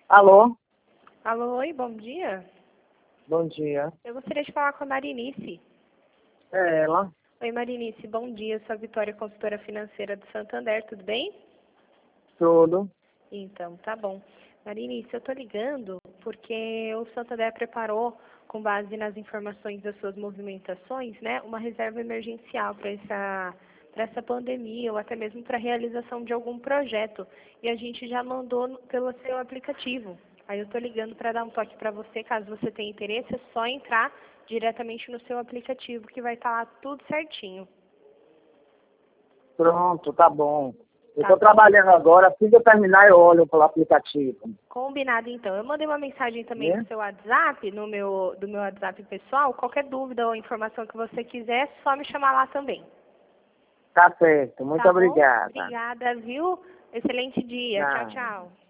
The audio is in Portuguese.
Alô? Alô, oi, bom dia. Bom dia. Eu gostaria de falar com a Marinice. É ela? Oi, Marinice, bom dia. Sou a Vitória, consultora financeira do Santander, tudo bem? Tudo. Então, tá bom. Marinice, eu tô ligando porque o Santander preparou, com base nas informações das suas movimentações, né, uma reserva emergencial para essa pandemia ou até mesmo para a realização de algum projeto. E a gente já mandou pelo seu aplicativo. Aí eu tô ligando para dar um toque para você, caso você tenha interesse, é só entrar diretamente no seu aplicativo que vai estar lá tudo certinho. Pronto, tá bom. Eu Tá tô bom? trabalhando agora, assim que eu terminar eu olho pelo aplicativo. Combinado, então. Eu mandei uma mensagem também no Né? seu WhatsApp, do meu WhatsApp pessoal. Qualquer dúvida ou informação que você quiser, é só me chamar lá também. Tá certo. Muito Tá bom? obrigada. Obrigada, viu? Excelente dia. Tchau, Tá. tchau.